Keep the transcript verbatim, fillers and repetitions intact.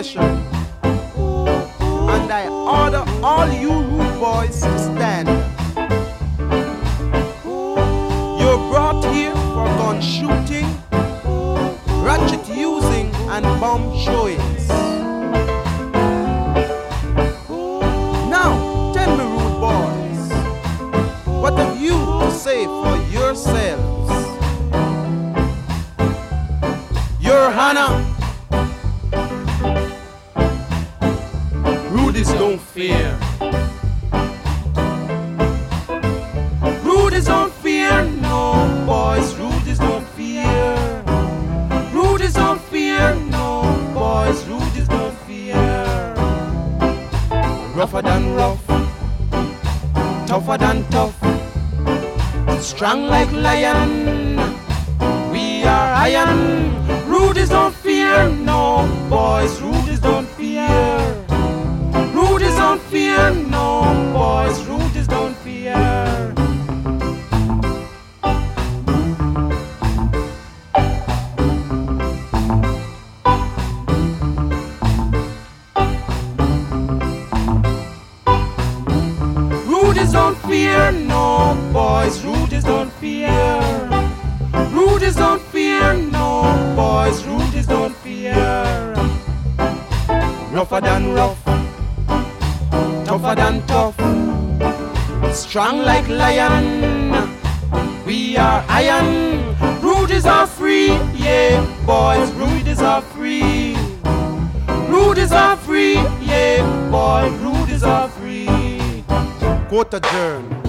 attention. And I order all you rude boys to stand. You're brought here for gun shooting, ratchet using, and bomb showings. Now, tell me, rude boys, what have you to say for yourselves? Your Honor, rudies don't fear. Rudies don't fear, no boys, rudies don't fear. Rudies don't fear, no boys, rudies don't fear. Rougher than rough, tougher than tough, strong like lion, we are iron. Rudies don't fear, no boys, rudies don't fear. Rudies don't fear, no boys, rudies don't fear. Rudies don't fear, no boys, rudies don't fear. Rudies don't fear, no boys, rudies don't fear. Rougher than rough, tougher than tough, strong like lion, we are iron. Rudies are free, yeah, boys, rudies are free. Rudies are free, yeah, boy, rudies are free. Quote adjourned.